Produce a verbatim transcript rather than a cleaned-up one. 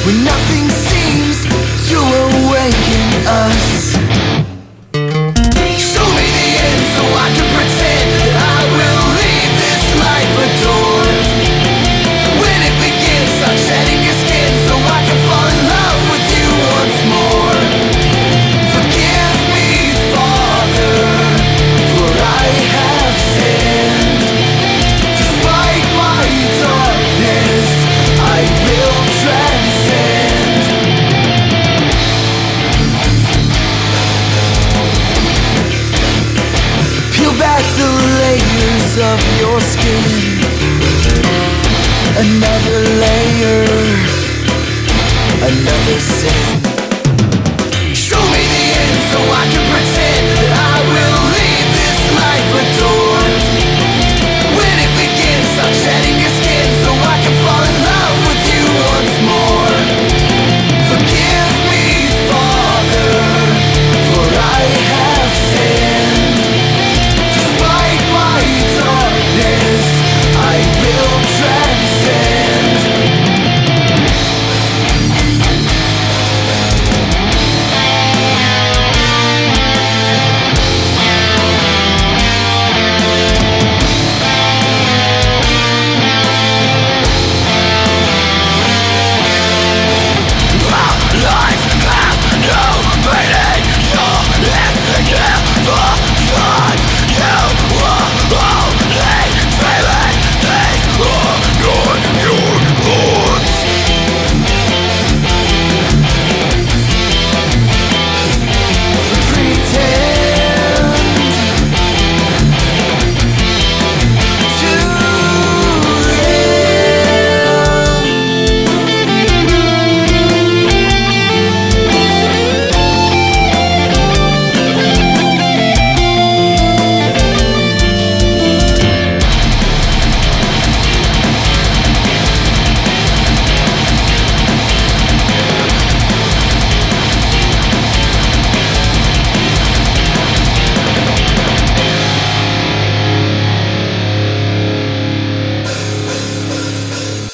when nothing seems to awaken us. Show me the end so I can pretend that I will leave this life adored. When it begins, I'm shedding your skin so I can fall in love with you once more. Forgive me, Father, for I have sinned. Despite my darkness, I will transcend. Peel back the layers of your skin. Another layer, another sin. Show me the end so I can pretend that I will leave this life adored.